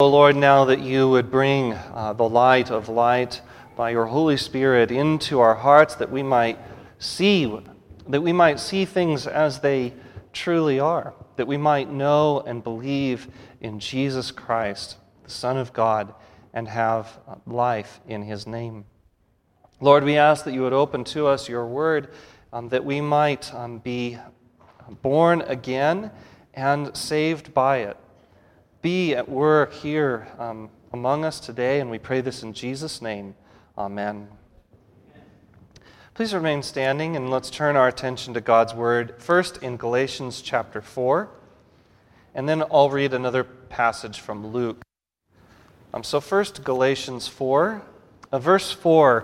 O Lord, now that you would bring the light of light by your Holy Spirit into our hearts, that we might see things as they truly are, that we might know and believe in Jesus Christ, the Son of God, and have life in his name. Lord, we ask that you would open to us your word, that we might be born again and saved by it. Be at work here among us today, and we pray this in Jesus' name. Amen. Please remain standing, and let's turn our attention to God's Word, first in Galatians chapter 4, and then I'll read another passage from Luke. So first, Galatians 4, verse 4,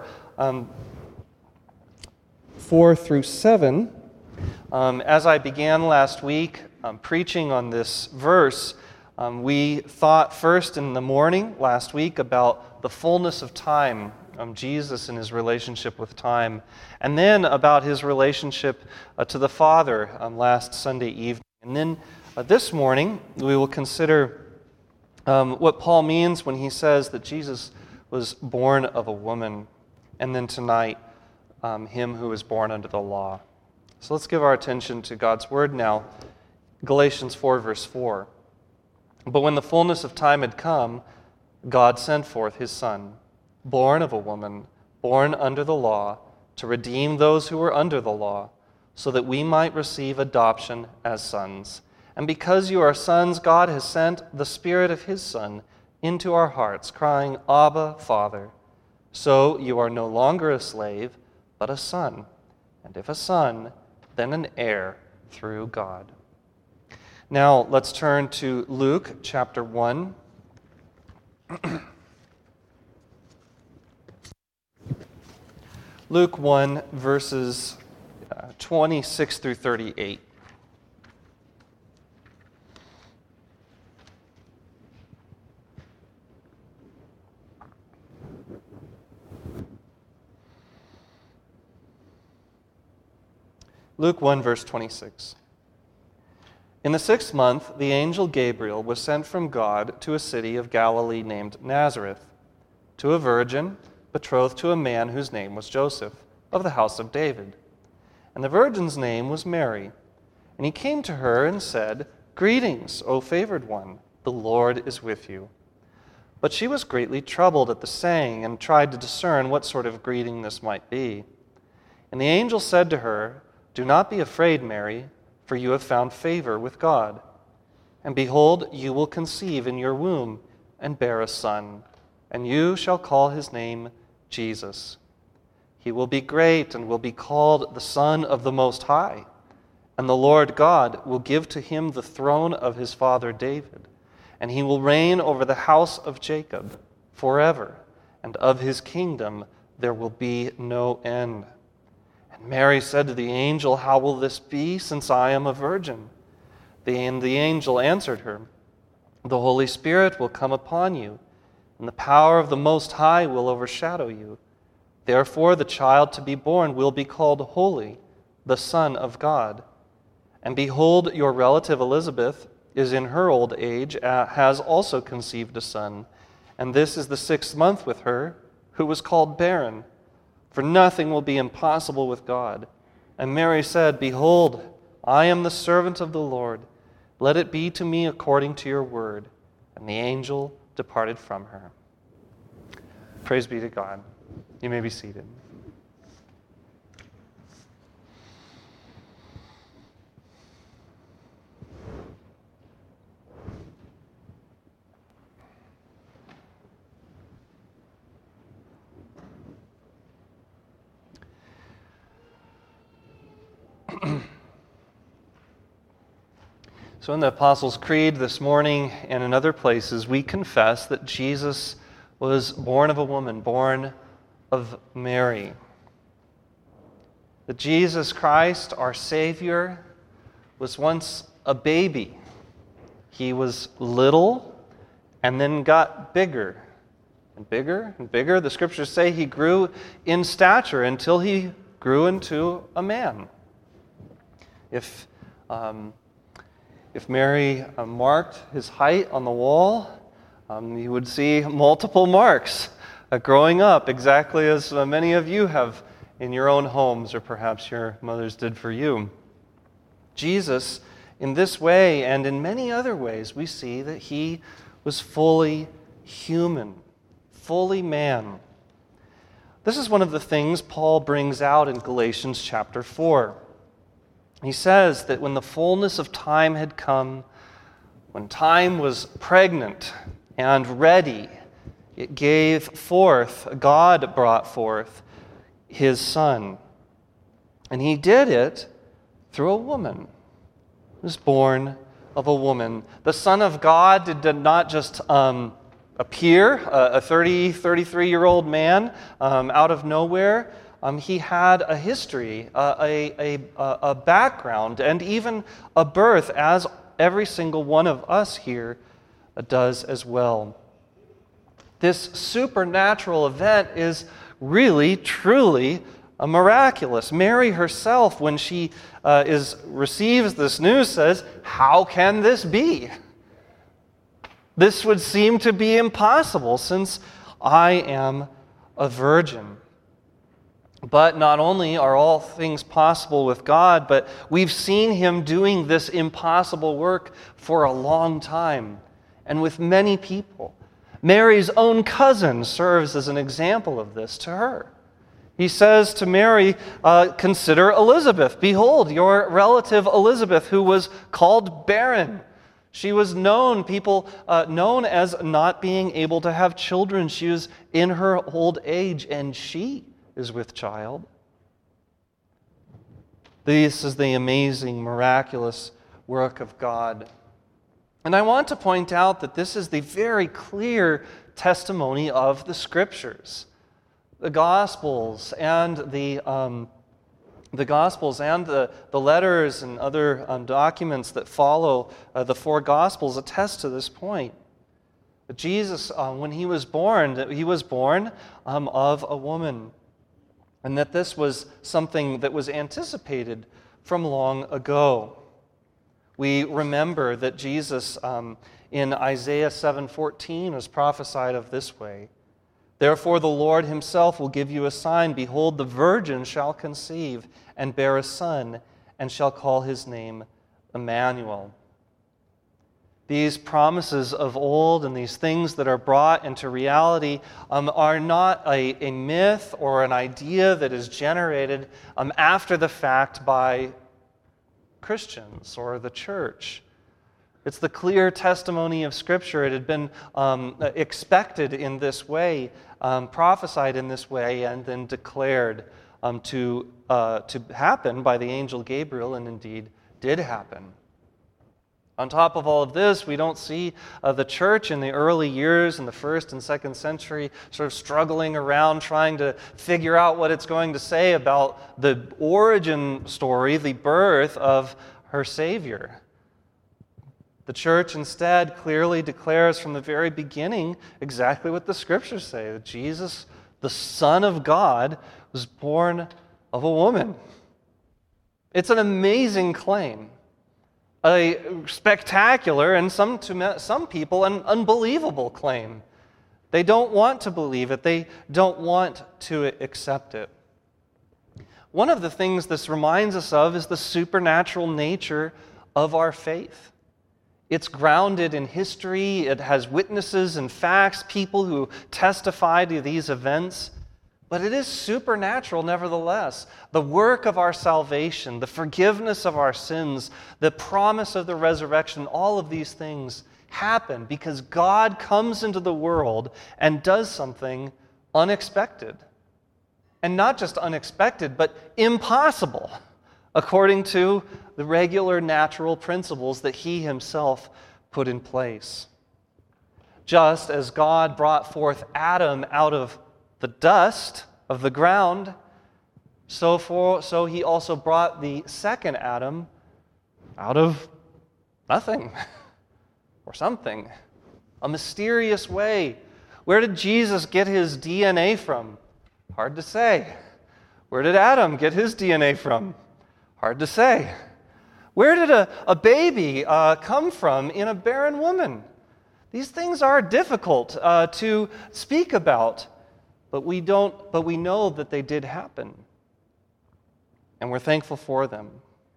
4 through 7. As I began last week preaching on this verse, we thought first in the morning last week about the fullness of time, Jesus and his relationship with time, and then about his relationship to the Father last Sunday evening. And then this morning we will consider what Paul means when he says that Jesus was born of a woman, and then tonight, him who was born under the law. So let's give our attention to God's Word now. Galatians 4, verse 4. But when the fullness of time had come, God sent forth his Son, born of a woman, born under the law, to redeem those who were under the law, so that we might receive adoption as sons. And because you are sons, God has sent the Spirit of his Son into our hearts, crying, Abba, Father. So you are no longer a slave, but a son. And if a son, then an heir through God. Now, let's turn to Luke chapter 1. Luke 1, verses 26 through 38. Luke 1, verse 26. In the 6th month, the angel Gabriel was sent from God to a city of Galilee named Nazareth, to a virgin betrothed to a man whose name was Joseph, of the house of David. And the virgin's name was Mary. And he came to her and said, Greetings, O favored one, the Lord is with you. But she was greatly troubled at the saying and tried to discern what sort of greeting this might be. And the angel said to her, Do not be afraid, Mary, for you have found favor with God. And behold, you will conceive in your womb and bear a son, and you shall call his name Jesus. He will be great and will be called the Son of the Most High. And the Lord God will give to him the throne of his father David, and he will reign over the house of Jacob forever, and of his kingdom there will be no end. And Mary said to the angel, How will this be, since I am a virgin? And the angel answered her, The Holy Spirit will come upon you, and the power of the Most High will overshadow you. Therefore the child to be born will be called Holy, the Son of God. And behold, your relative Elizabeth is in her old age, has also conceived a son, and this is the 6th month with her, who was called barren. For nothing will be impossible with God. And Mary said, Behold, I am the servant of the Lord. Let it be to me according to your word. And the angel departed from her. Praise be to God. You may be seated. So in the Apostles' Creed this morning and in other places, we confess that Jesus was born of a woman, born of Mary. That Jesus Christ, our Savior, was once a baby. He was little and then got bigger and bigger and bigger. The scriptures say he grew in stature until he grew into a man. If Mary marked his height on the wall, You would see multiple marks growing up, exactly as many of you have in your own homes, or perhaps your mothers did for you. Jesus, in this way and in many other ways, we see that he was fully human, fully man. This is one of the things Paul brings out in Galatians chapter 4. He says that when the fullness of time had come, when time was pregnant and ready, it gave forth, God brought forth his Son. And he did it through a woman. He was born of a woman. The Son of God did not just appear, a 33-year-old man out of nowhere. He had a history, a background, and even a birth, as every single one of us here does as well. This supernatural event is really, truly miraculous. Mary herself, when she receives this news, says, "How can this be? This would seem to be impossible since I am a virgin." But not only are all things possible with God, but we've seen him doing this impossible work for a long time and with many people. Mary's own cousin serves as an example of this to her. He says to Mary, "Consider Elizabeth. Behold, your relative Elizabeth, who was called barren. She was known as not being able to have children. She was in her old age, and she is with child." This is the amazing, miraculous work of God. And I want to point out that this is the very clear testimony of the Scriptures. The Gospels and the letters and other documents that follow the four Gospels attest to this point. That Jesus, when he was born of a woman, and that this was something that was anticipated from long ago. We remember that Jesus, in Isaiah 7:14, was prophesied of this way: "Therefore the Lord himself will give you a sign. Behold, the virgin shall conceive and bear a son, and shall call his name Emmanuel." These promises of old and these things that are brought into reality are not a myth or an idea that is generated after the fact by Christians or the church. It's the clear testimony of Scripture. It had been expected in this way, prophesied in this way, and then declared to happen by the angel Gabriel, and indeed did happen. On top of all of this, we don't see the church in the early years, in the 1st and 2nd century, sort of struggling around trying to figure out what it's going to say about the origin story, the birth of her Savior. The church instead clearly declares from the very beginning exactly what the Scriptures say, that Jesus, the Son of God, was born of a woman. It's an amazing claim. A spectacular, and to some people, an unbelievable claim. They don't want to believe it. They don't want to accept it. One of the things this reminds us of is the supernatural nature of our faith. It's grounded in history. It has witnesses and facts, people who testify to these events. But it is supernatural nevertheless. The work of our salvation, the forgiveness of our sins, the promise of the resurrection, all of these things happen because God comes into the world and does something unexpected. And not just unexpected, but impossible, according to the regular natural principles that he himself put in place. Just as God brought forth Adam out of the dust of the ground, so he also brought the second Adam out of nothing or something, a mysterious way. Where did Jesus get his DNA from? Hard to say. Where did Adam get his DNA from? Hard to say. Where did a baby come from in a barren woman? These things are difficult to speak about, but we know that they did happen. And we're thankful for them.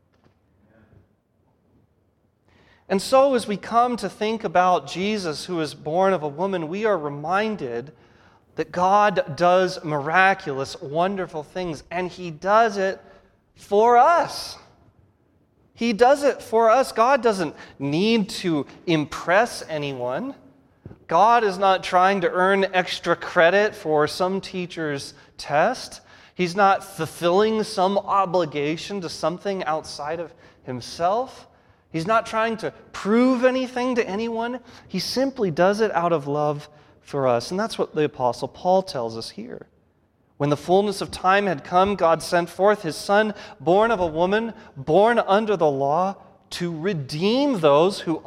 And so as we come to think about Jesus, who is born of a woman, we are reminded that God does miraculous, wonderful things, and He does it for us. He does it for us. God doesn't need to impress anyone. God is not trying to earn extra credit for some teacher's test. He's not fulfilling some obligation to something outside of Himself. He's not trying to prove anything to anyone. He simply does it out of love for us. And that's what the Apostle Paul tells us here. When the fullness of time had come, God sent forth His Son, born of a woman, born under the law, to redeem those who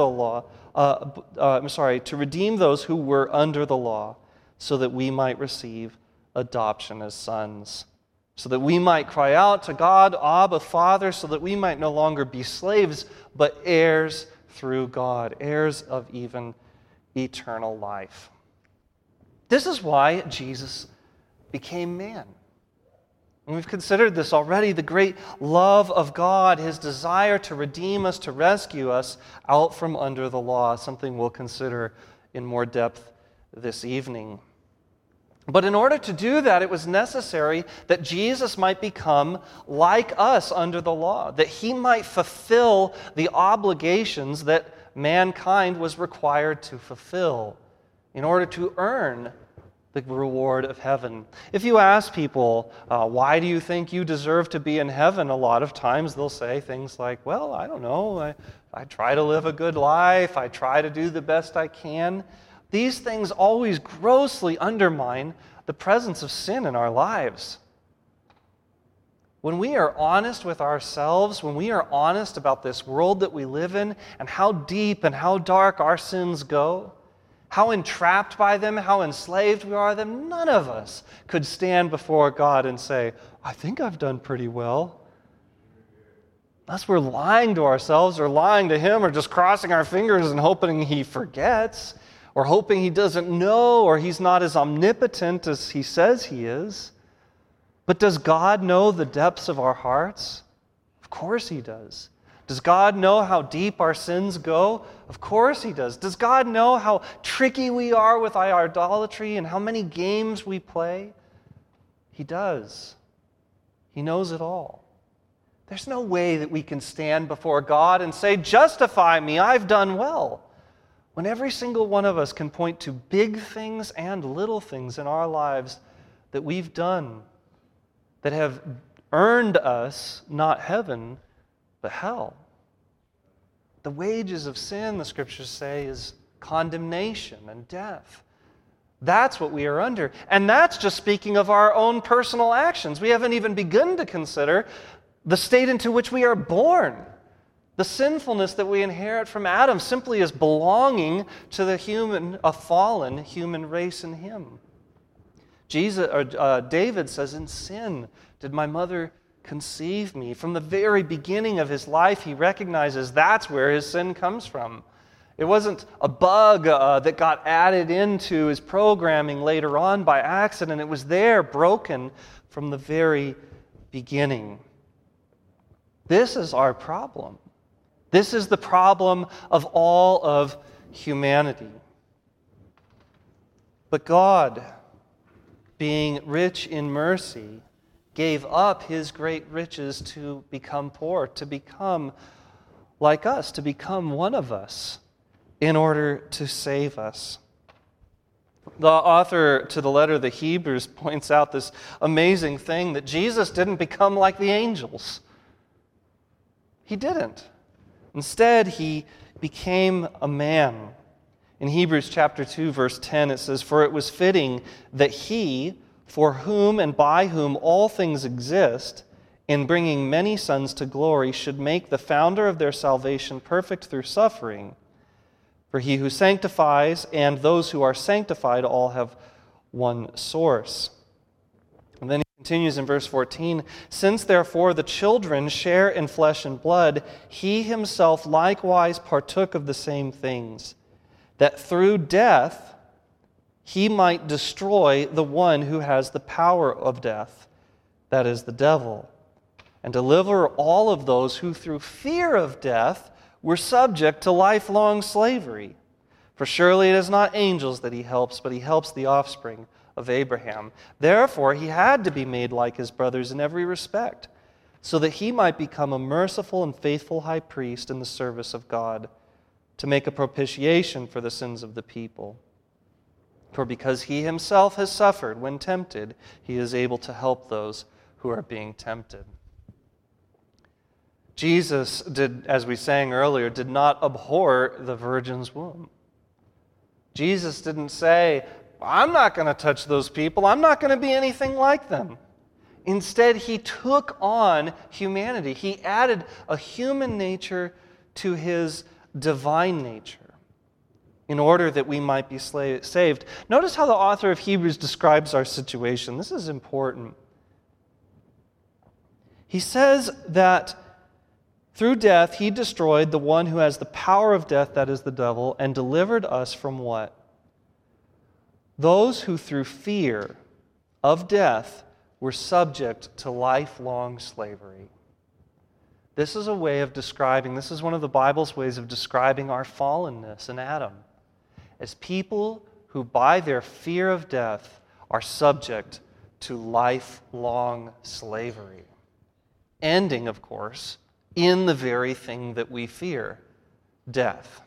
to redeem those who were under the law, so that we might receive adoption as sons. So that we might cry out to God, Abba, Father, so that we might no longer be slaves, but heirs through God, heirs of even eternal life. This is why Jesus became man. And we've considered this already, the great love of God, His desire to redeem us, to rescue us out from under the law, something we'll consider in more depth this evening. But in order to do that, it was necessary that Jesus might become like us under the law, that He might fulfill the obligations that mankind was required to fulfill in order to earn the reward of heaven. If you ask people, why do you think you deserve to be in heaven? A lot of times they'll say things like, well, I don't know, I try to live a good life, I try to do the best I can. These things always grossly undermine the presence of sin in our lives. When we are honest with ourselves, when we are honest about this world that we live in and how deep and how dark our sins go, how entrapped by them, how enslaved we are to them, none of us could stand before God and say, I think I've done pretty well. Unless we're lying to ourselves or lying to Him or just crossing our fingers and hoping He forgets, or hoping He doesn't know, or He's not as omnipotent as He says He is. But does God know the depths of our hearts? Of course He does. Does God know how deep our sins go? Of course He does. Does God know how tricky we are with our idolatry and how many games we play? He does. He knows it all. There's no way that we can stand before God and say, justify me, I've done well. When every single one of us can point to big things and little things in our lives that we've done that have earned us not heaven, but hell. The wages of sin, the Scriptures say, is condemnation and death. That's what we are under. And that's just speaking of our own personal actions. We haven't even begun to consider the state into which we are born. The sinfulness that we inherit from Adam simply as belonging to a fallen human race in him. David says, in sin did my mother conceive me. From the very beginning of his life, he recognizes that's where his sin comes from. It wasn't a bug that got added into his programming later on by accident. It was there, broken from the very beginning. This is our problem. This is the problem of all of humanity. But God, being rich in mercy, gave up His great riches to become poor, to become like us, to become one of us, in order to save us. The author to the letter of the Hebrews points out this amazing thing that Jesus didn't become like the angels. He didn't. Instead, He became a man. In Hebrews chapter 2, verse 10, it says, For it was fitting that He, for whom and by whom all things exist, in bringing many sons to glory, should make the founder of their salvation perfect through suffering. For He who sanctifies and those who are sanctified all have one source. And then he continues in verse 14, Since therefore the children share in flesh and blood, He Himself likewise partook of the same things, that through death he might destroy the one who has the power of death, that is, the devil, and deliver all of those who through fear of death were subject to lifelong slavery. For surely it is not angels that he helps, but he helps the offspring of Abraham. Therefore he had to be made like his brothers in every respect, so that he might become a merciful and faithful high priest in the service of God, to make a propitiation for the sins of the people. For because he himself has suffered when tempted, he is able to help those who are being tempted. Jesus did, as we sang earlier, did not abhor the virgin's womb. Jesus didn't say, I'm not going to touch those people. I'm not going to be anything like them. Instead, he took on humanity. He added a human nature to his divine nature in order that we might be saved. Notice how the author of Hebrews describes our situation. This is important. He says that through death he destroyed the one who has the power of death, that is the devil, and delivered us from what? Those who through fear of death were subject to lifelong slavery. This is a way of describing, this is one of the Bible's ways of describing our fallenness in Adam, as people who by their fear of death are subject to lifelong slavery. Ending, of course, in the very thing that we fear, death.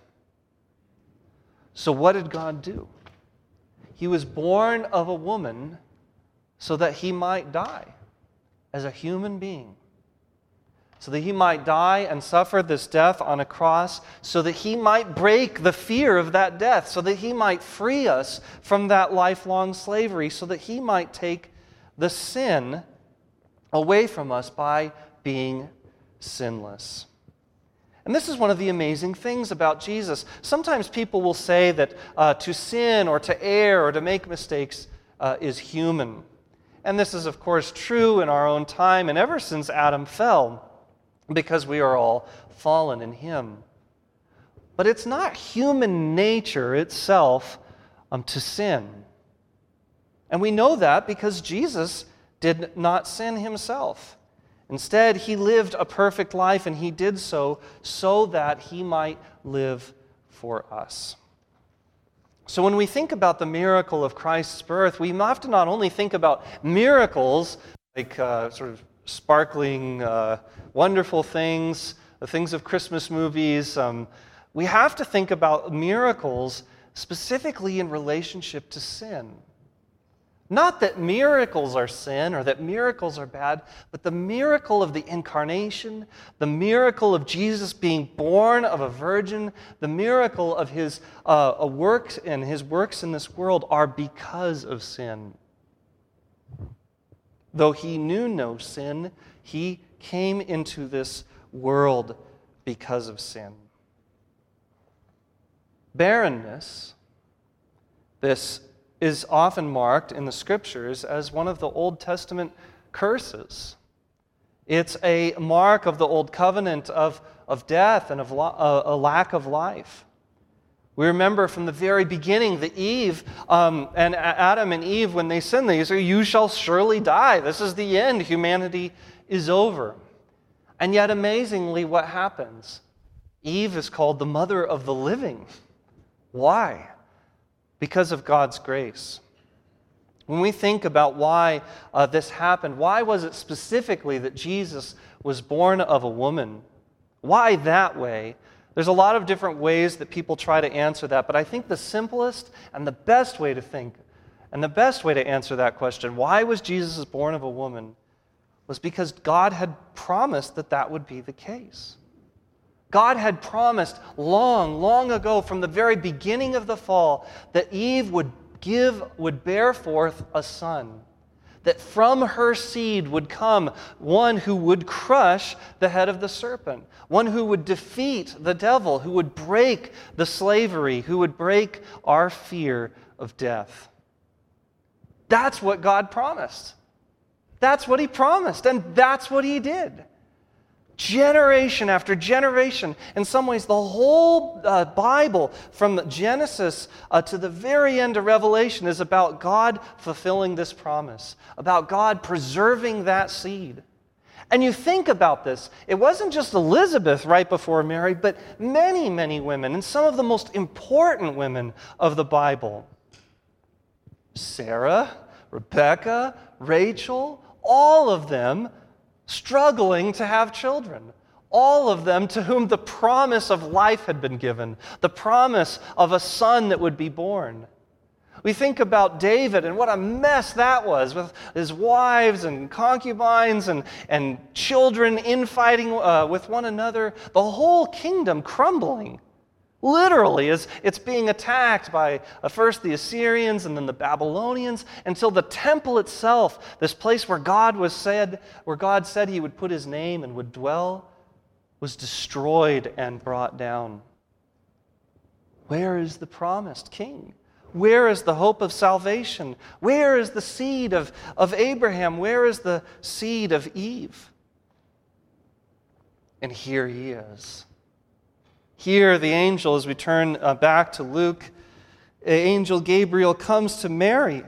So what did God do? He was born of a woman so that he might die as a human being, so that he might die and suffer this death on a cross, so that he might break the fear of that death, so that he might free us from that lifelong slavery, so that he might take the sin away from us by being sinless. And this is one of the amazing things about Jesus. Sometimes people will say that to sin or to err or to make mistakes is human. And this is, of course, true in our own time and ever since Adam fell, because we are all fallen in him. But it's not human nature itself to sin. And we know that because Jesus did not sin himself. Instead, he lived a perfect life, and he did so that he might live for us. So when we think about the miracle of Christ's birth, we have to not only think about miracles, like sort of sparkling, wonderful things, the things of Christmas movies. We have to think about miracles specifically in relationship to sin. Not that miracles are sin or that miracles are bad, but the miracle of the incarnation, the miracle of Jesus being born of a virgin, the miracle of his works and his works in this world are because of sin. Though he knew no sin, he came into this world because of sin. Barrenness, this is often marked in the Scriptures as one of the Old Testament curses. It's a mark of the Old Covenant of death and of a lack of life. We remember from the very beginning that Eve and Adam and Eve, when they sinned, they say, "You shall surely die. This is the end. Humanity is over." And yet, amazingly, what happens? Eve is called the mother of the living. Why? Because of God's grace. When we think about why this happened, why was it specifically that Jesus was born of a woman? Why that way? There's a lot of different ways that people try to answer that, but I think the simplest and the best way to think, and the best way to answer that question, why was Jesus born of a woman, was because God had promised that that would be the case. God had promised long, long ago, from the very beginning of the fall, that Eve would bear forth a son, that from her seed would come one who would crush the head of the serpent, one who would defeat the devil, who would break the slavery, who would break our fear of death. That's what God promised. That's what he promised, and that's what he did. Generation after generation. In some ways, the whole Bible, from Genesis to the very end of Revelation, is about God fulfilling this promise, about God preserving that seed. And you think about this, it wasn't just Elizabeth right before Mary, but many, many women, and some of the most important women of the Bible. Sarah, Rebecca, Rachel, all of them struggling to have children. All of them to whom the promise of life had been given, the promise of a son that would be born. We think about David and what a mess that was with his wives and concubines and children infighting with one another. The whole kingdom crumbling, literally, as it's being attacked by first the Assyrians and then the Babylonians, until the temple itself, this place where God said he would put his name and would dwell, was destroyed and brought down. Where is the promised king? Where is the hope of salvation? Where is the seed of Abraham? Where is the seed of Eve? And here he is. Here the angel, as we turn back to Luke, angel Gabriel comes to Mary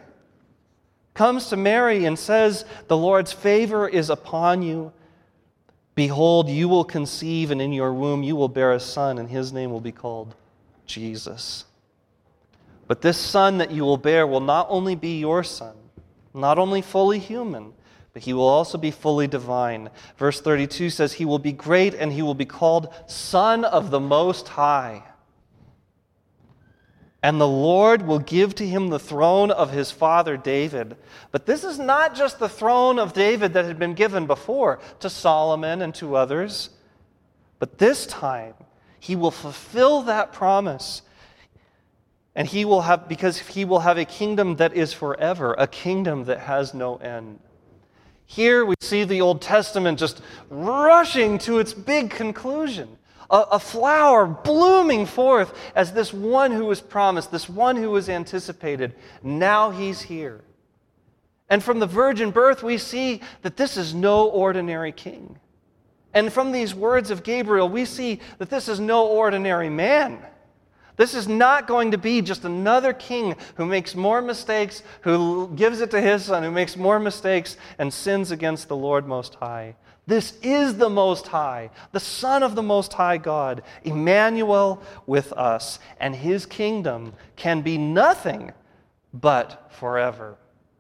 and says, "The Lord's favor is upon you. Behold, you will conceive, and in your womb you will bear a son, and his name will be called Jesus. But this son that you will bear will not only be your son, not only fully human, but he will also be fully divine." Verse 32 says, "He will be great, and he will be called Son of the Most High. And the Lord will give to him the throne of his father David." But this is not just the throne of David that had been given before to Solomon and to others. But this time, he will fulfill that promise. And because he will have a kingdom that is forever, a kingdom that has no end. Here we see the Old Testament just rushing to its big conclusion. A flower blooming forth as this one who was promised, this one who was anticipated. Now he's here. And from the virgin birth, we see that this is no ordinary king. And from these words of Gabriel, we see that this is no ordinary man. This is not going to be just another king who makes more mistakes, who gives it to his son, who makes more mistakes and sins against the Lord Most High. This is the Most High, the Son of the Most High God, Emmanuel with us, and his kingdom can be nothing but forever.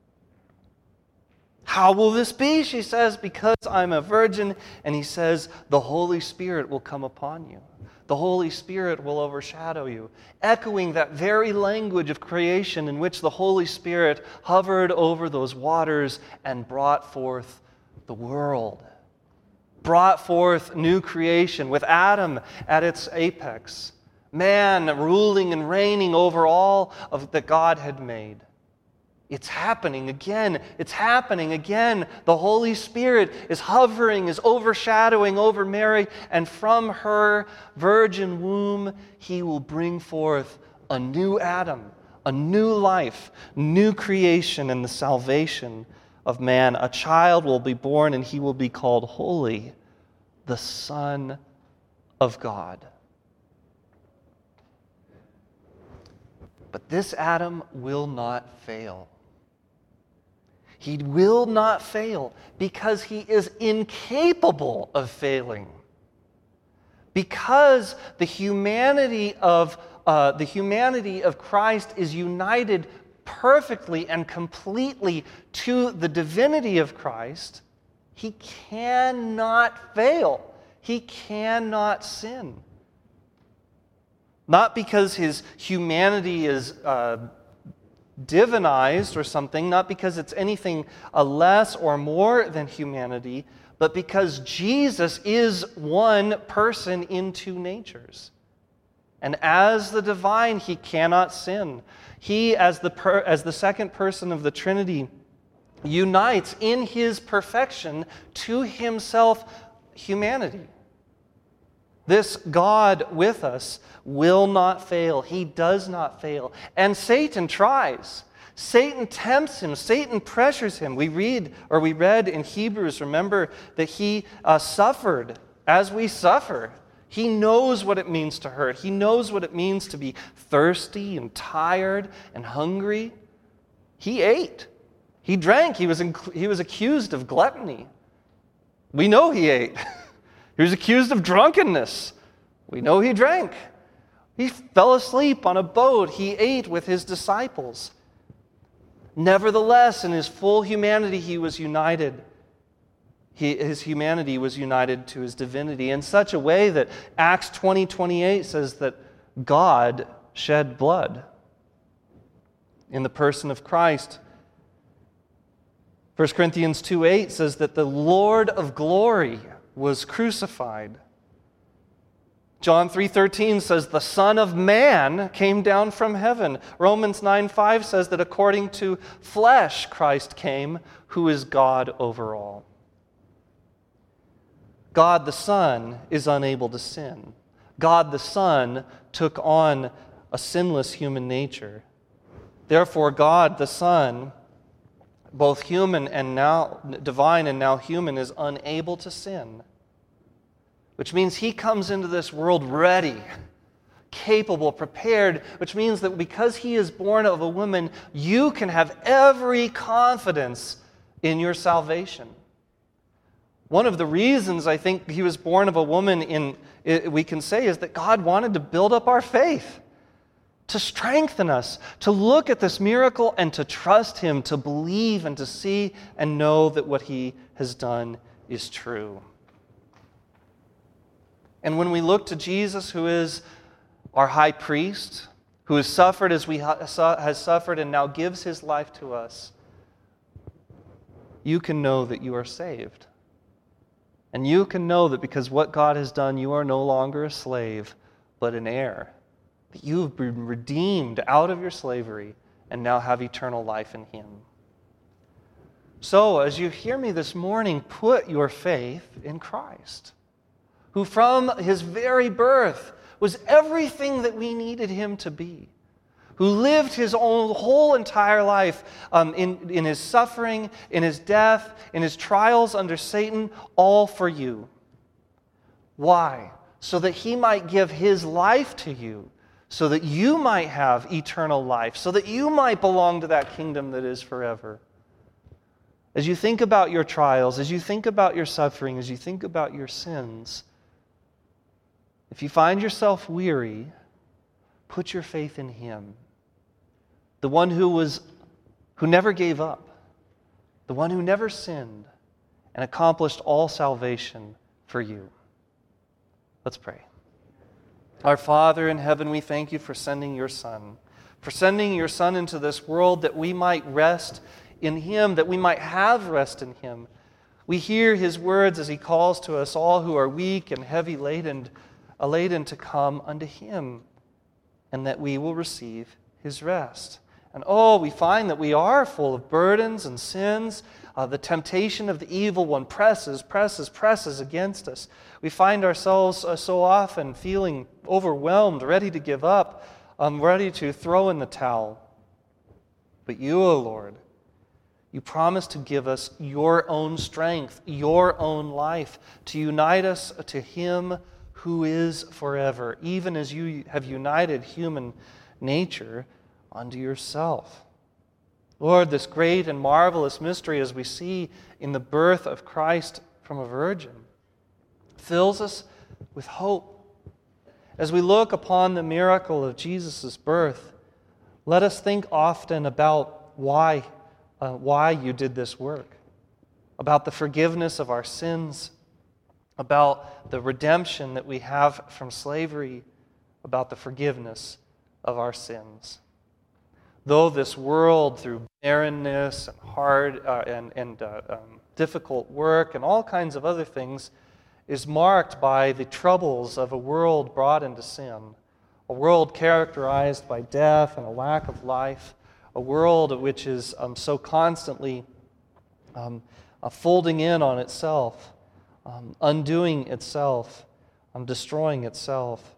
How will this be? She says, "Because I'm a virgin." And he says, "The Holy Spirit will come upon you. The Holy Spirit will overshadow you," echoing that very language of creation in which the Holy Spirit hovered over those waters and brought forth the world, brought forth new creation with Adam at its apex, man ruling and reigning over all of that God had made. It's happening again. It's happening again. The Holy Spirit is hovering, is overshadowing over Mary, and from her virgin womb, he will bring forth a new Adam, a new life, new creation, and the salvation of man. A child will be born, and he will be called Holy, the Son of God. But this Adam will not fail. He will not fail because he is incapable of failing. Because the humanity of Christ is united perfectly and completely to the divinity of Christ, he cannot fail. He cannot sin. Not because his humanity is divinized or something, not because it's anything less or more than humanity, but because Jesus is one person in two natures. And as the divine, he cannot sin. He, as the second person of the Trinity, unites in his perfection to himself humanity. This God with us will not fail. He does not fail. And Satan tries. Satan tempts him. Satan pressures him. We read in Hebrews, remember, that he suffered as we suffer. He knows what it means to hurt. He knows what it means to be thirsty and tired and hungry. He ate. He drank. He was accused of gluttony. We know he ate. He was accused of drunkenness. We know he drank. He fell asleep on a boat. He ate with his disciples. Nevertheless, in his full humanity, he was united. His humanity was united to his divinity in such a way that Acts 20:28 says that God shed blood in the person of Christ. 1 Corinthians 2:8 says that the Lord of glory was crucified. John 3:13 says the Son of Man came down from heaven. Romans 9:5 says that according to flesh Christ came, who is God over all. God the Son is unable to sin. God the Son took on a sinless human nature. Therefore, God the Son, both human and now divine and now human, is unable to sin. Which means he comes into this world ready, capable, prepared, which means that because he is born of a woman, you can have every confidence in your salvation. One of the reasons I think he was born of a woman, we can say, is that God wanted to build up our faith, to strengthen us, to look at this miracle and to trust him, to believe and to see and know that what he has done is true. And when we look to Jesus, who is our high priest, who has suffered as has suffered and now gives his life to us, you can know that you are saved. And you can know that because what God has done, you are no longer a slave, but an heir. That you have been redeemed out of your slavery and now have eternal life in him. So, as you hear me this morning, put your faith in Christ, who from his very birth was everything that we needed him to be, who lived his own whole entire life in his suffering, in his death, in his trials under Satan, all for you. Why? So that he might give his life to you, so that you might have eternal life, so that you might belong to that kingdom that is forever. As you think about your trials, as you think about your suffering, as you think about your sins, if you find yourself weary, put your faith in him. The one who never gave up, the one who never sinned, and accomplished all salvation for you. Let's pray. Our Father in heaven, we thank you for sending your Son into this world that we might rest in him, that we might have rest in him. We hear his words as he calls to us all who are weak and heavy laden to come unto him, and that we will receive his rest. And we find that we are full of burdens and sins. The temptation of the evil one presses against us. We find ourselves so often feeling overwhelmed, ready to give up, ready to throw in the towel. But you, O Lord, you promise to give us your own strength, your own life, to unite us to him who is forever, even as you have united human nature unto yourself. Lord, this great and marvelous mystery, as we see in the birth of Christ from a virgin, fills us with hope. As we look upon the miracle of Jesus' birth, let us think often about why you did this work, about the forgiveness of our sins, about the redemption that we have from slavery, about the forgiveness of our sins. Though this world, through barrenness and hard and difficult work and all kinds of other things, is marked by the troubles of a world brought into sin, a world characterized by death and a lack of life, a world which is so constantly folding in on itself, undoing itself, destroying itself.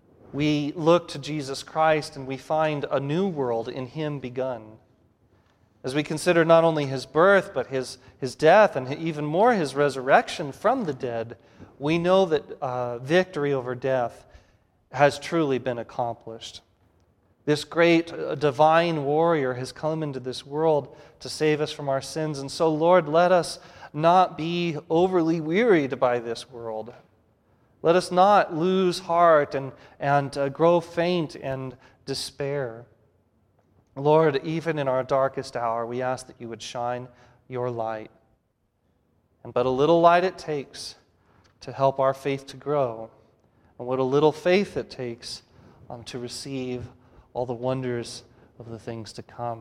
We look to Jesus Christ and we find a new world in him begun. As we consider not only his birth, but his death, and even more his resurrection from the dead, we know that victory over death has truly been accomplished. This great divine warrior has come into this world to save us from our sins. And so, Lord, let us not be overly wearied by this world. Let us not lose heart and grow faint and despair. Lord, even in our darkest hour, we ask that you would shine your light. And but a little light it takes to help our faith to grow, and what a little faith it takes to receive all the wonders of the things to come.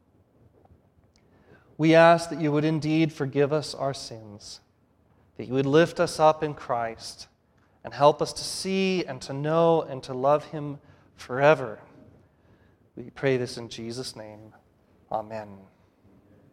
We ask that you would indeed forgive us our sins, that you would lift us up in Christ, and help us to see and to know and to love him forever. We pray this in Jesus' name. Amen.